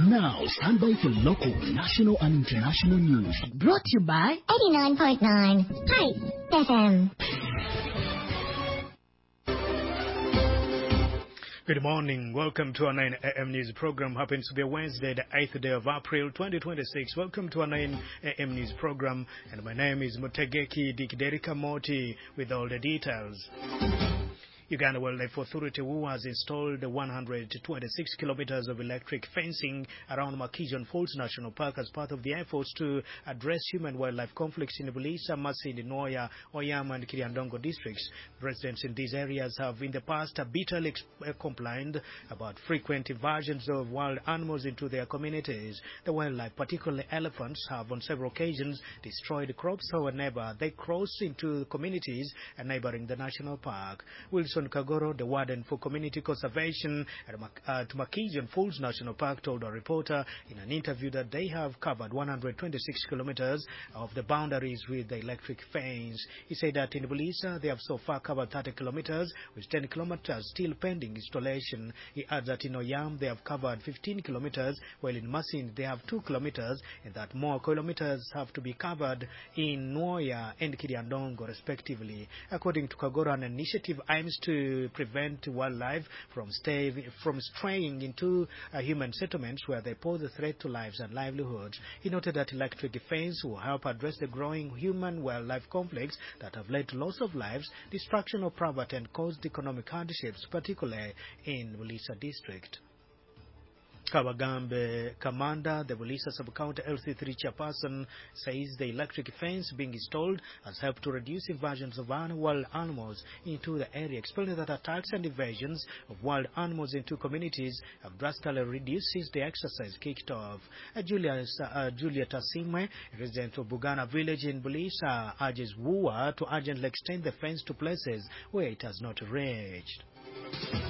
Now, stand by for local, national, and international news. Brought to you by 89.9 Hi FM. Good morning. Welcome to our 9 a.m. news program. Happens to be Wednesday, the 8th day of April 2026. Welcome to our 9 a.m. news program. And my name is Mutegeki Dikderika Moti with all the details. Uganda Wildlife Authority, who has installed 126 kilometers of electric fencing around Makijon Falls National Park as part of the efforts to address human-wildlife conflicts in Bulisa, Masindi, Noya, Oyama, and Kiriandongo districts. Residents in these areas have in the past bitterly complained about frequent invasions of wild animals into their communities. The wildlife, particularly elephants, have on several occasions destroyed crops. However, they cross into communities neighboring the national park. Wilson Kagoro, the warden for community conservation at Makijon Falls National Park, told a reporter in an interview that they have covered 126 kilometers of the boundaries with the electric fence. He said that in Bulisa, they have so far covered 30 kilometers, with 10 kilometers still pending installation. He adds that in Oyam, they have covered 15 kilometers, while in Masin, they have 2 kilometers, and that more kilometers have to be covered in Noya and Kiriandongo, respectively. According to Kagoro, an initiative aims to prevent wildlife from straying into human settlements where they pose a threat to lives and livelihoods. He noted that electric fence will help address the growing human-wildlife conflicts that have led to loss of lives, destruction of property, and caused economic hardships, particularly in Bulisa district. Kabagambe Commander, the Bulisa Sub-County LC3 chairperson, says the electric fence being installed has helped to reduce invasions of wild animals into the area, explaining that attacks and invasions of wild animals into communities have drastically reduced since the exercise kicked off. Juliet Asimwe, resident of Bugana village in Bulisa, urges WUA to urgently extend the fence to places where it has not reached.